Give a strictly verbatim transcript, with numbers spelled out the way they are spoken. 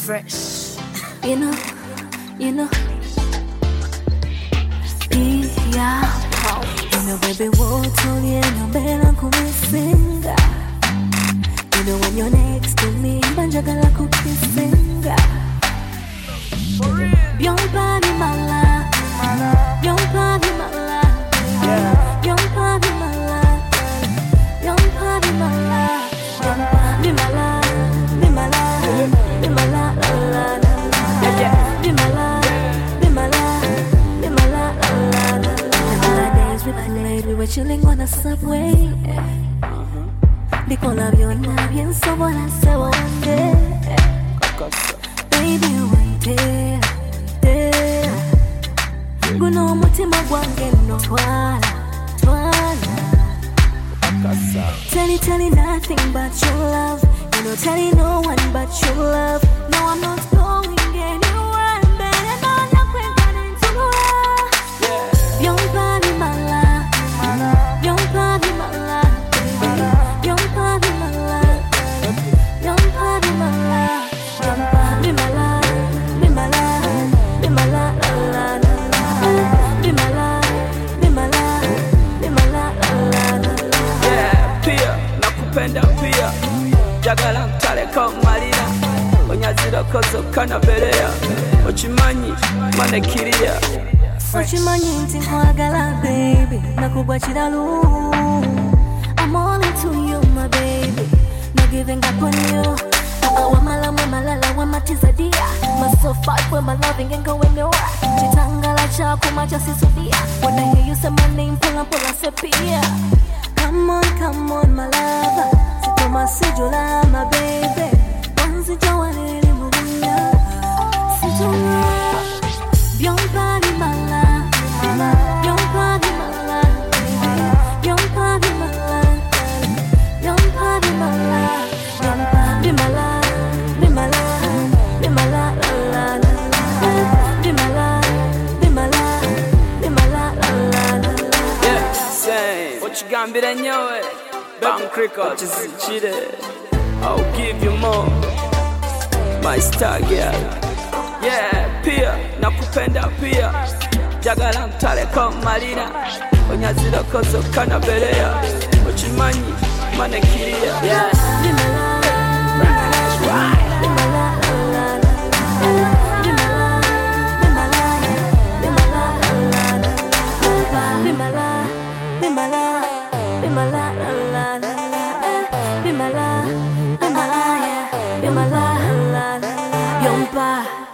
fresh. You know, you know. Yeah, you know, baby, what's on you? No better come singer. You know when you're next to me, banjagala cookie singer. Young body, my love. Young body, my love. Young body, my love. Young body, my love. Young body, my love. Be my love. Be my love, la la la la. Be my love. Be my love. Be my love, la la la. Days we played, we were chilling on a subway. Because of your love, and someone I said one day, baby, one day, day. Guno mutima gwange no twala, twala. Tell you, tell you nothing but your love. You know, tell you no one but your love. No, I'm not going anywhere. Better not look when running to the world. Young body, my love. Young body, my love. Young body, my love. Young body, my love. Young body, my love. Be my love. Be my love, la la la. Be my love. Be my love. Be my love, la la la. Yeah, pia nakupenda pia. Jagala mtaleka malina. Onyazira kozo kanaberea. Ochimanyi manekiria. Ochimanyi nti nkwagala baby. Nakubwachira lu. I'm all into you, my baby. No giving up on you. Uh-uh, when my love, when my lala, when my tears are dear. My so fight when my loving ain't going nowhere. Chitangala chaku, my just is so dear. When I hear you say my name, pull up, pull up, sepia. Come on, come on, my lover. Sit my sijula, my baby. Once you want it, you move on. Sit on young body, my love. Young body, my love. Young body, my love. Young body, my love. Young body, my love. Be my love. Be my love, la la la. Be my love. Be my love. Be my love, la la la. Yeah, same. What you gambira nyowe? Bam cricket, chizichire. I'll give you more. My star girl. Yeah, pia nakupenda pia. Jagala mtaleka malina. Onyazira kozo kanaberea. Ochimanyi manekiria. Yeah. Be my love. Be my love, la la la. Be my love. Be my love. Be my love, la la la. Be my love. Be my love. Be my love, la la la. Be my love. Be my love. Be my love, la la la. Young pa.